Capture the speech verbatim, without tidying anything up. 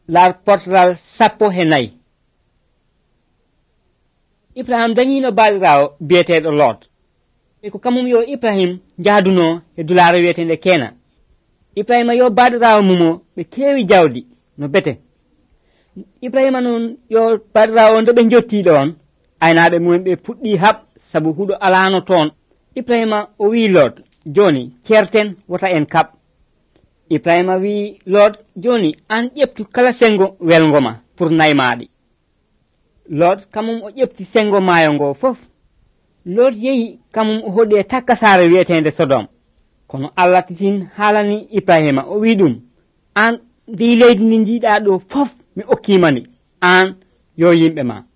lar portal sappo he nayi Ibrahim dañino baadirawo biyeteɗo Lot e ko kamum yo Ibrahim jaaduno e dulaaro wiyetende Kena Ibrahima yo baadirawo mumo ɓe keewi jawdi no bete Ibrahima noon yo baadirawo nde ɓe jottiɗo on aynaɓe mumen ɓe puɗɗi haɓ sabu huɗo alano toon Ibrahima o wi Lot joni certen wota en kaɓ Ibrahima wi Lot joni an ƴeftu kala sengo welngoma pour naymaɗi Lot kamum o ƴefti sengo maayo ngo fof Lot yehi kamum o hoɗi e takkasare wiyetende Sodom kono Allah titin haalani Ibrahima o wi ɗum an ndi leydi ndi jiiɗa ɗo fof mi okkimani an yo yimɓe ma